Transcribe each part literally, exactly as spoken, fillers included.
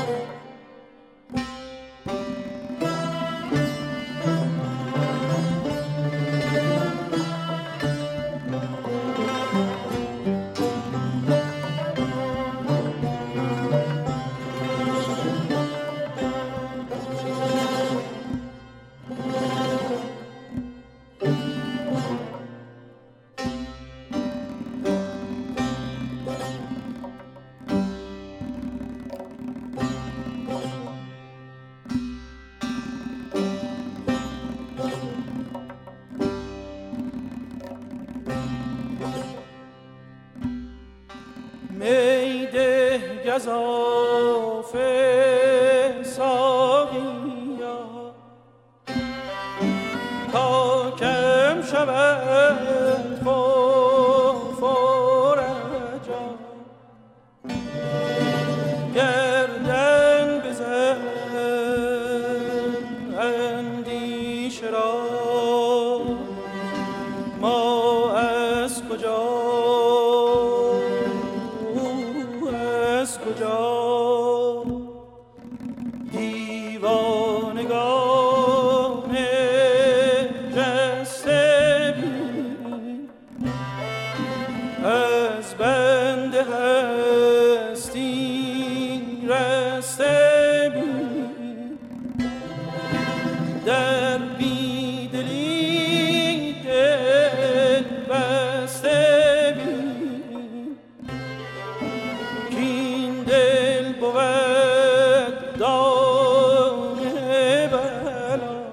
میده گزافه ساقیا تا کم شود خوف و رجا گردن بزن اندیشه را ما از کجا دیوانگان جسته بین از بند هستی رسته بین در بیدلی دل بسته بین کین دل بود دام بلا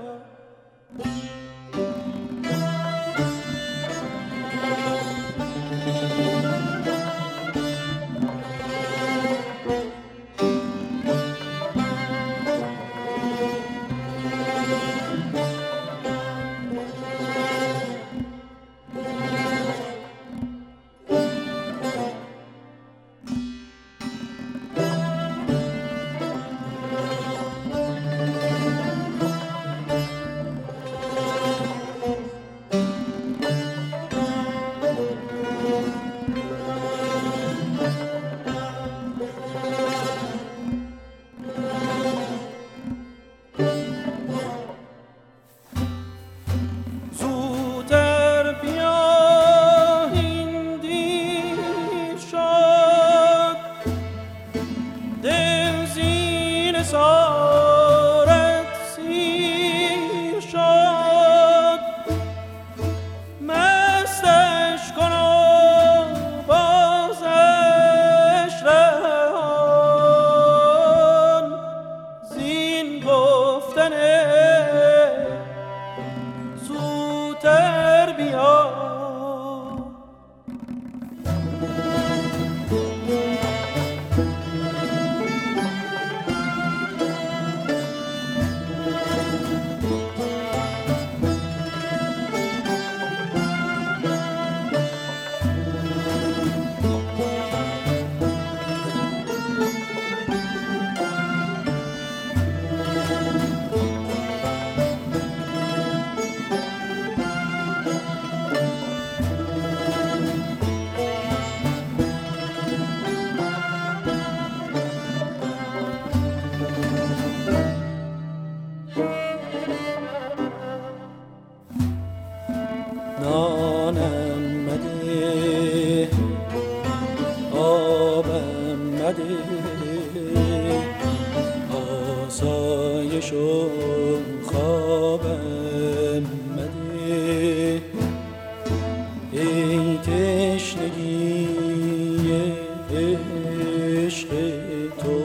نانم مده آبم مده آسایش و خوابم مده ای تشنگی عشق تو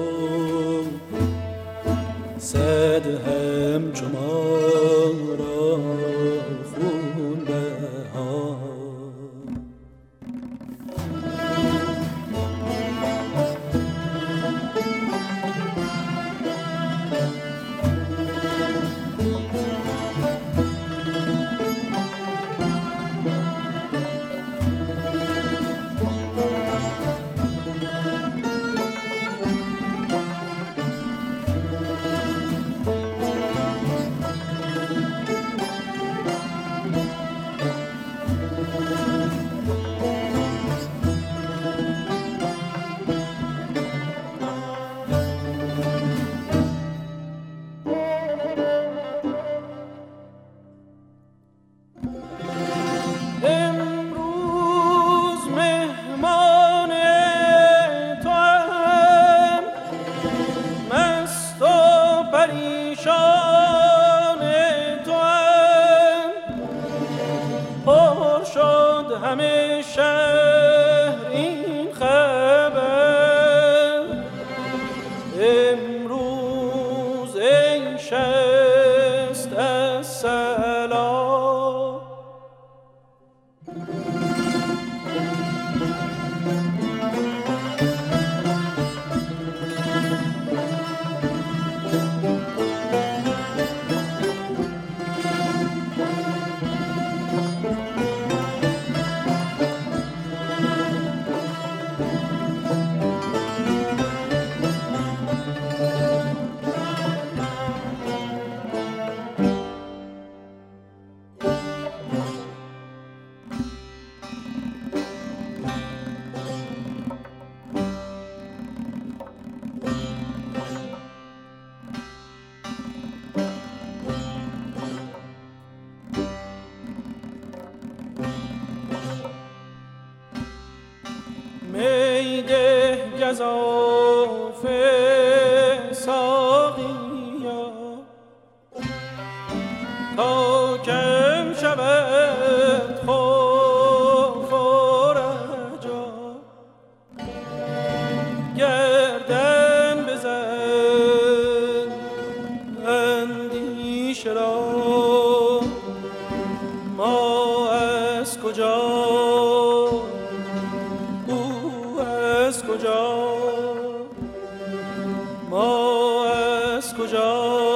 صد همچو ما را خون بها پریشان توام، پر شد همه شهر این خبر، امروز ای شست از سلام. میده گزافه ساقیا تا کم شود خوف و رجا، گردن بزن اندیشه را ما از کجا از کجا ما از کجا